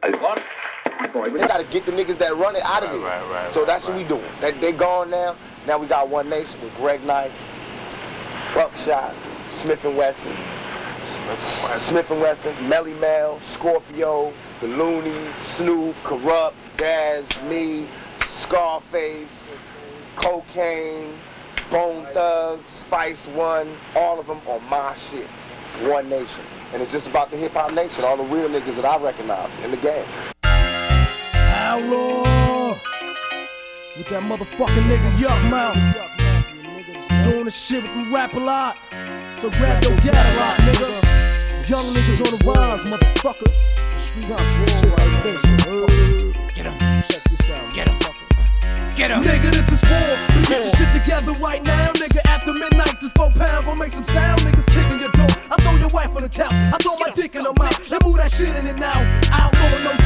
They gotta get the niggas that run it out of there. So that's what we doing. They gone now. Now we got One Nation with Greg Nice, Buckshot, Smith & Wesson, Melly Mel, Scorpio, The Loonies, Snoop, Corrupt, Daz, me, Scarface, Cocaine, Bone Thugs, Spice One, all of them on my shit. One Nation. And it's just about the hip-hop nation, all the real niggas that I recognize in the game. Outlaw with that motherfucking nigga Yuck Mouth. Doing the shit with me rap a lot. So grab your gat a lot, nigga. Young niggas on the rise, motherfucker. Get him. Check this out. Get him. Get him. Nigga, this is war. We get your shit together right now, nigga. After midnight, this 4 pound gon' make some sound. Niggas kicking your door. I throw your wife on the couch. I throw my dick in her mouth. Now move that shit in it now. Outlaw, no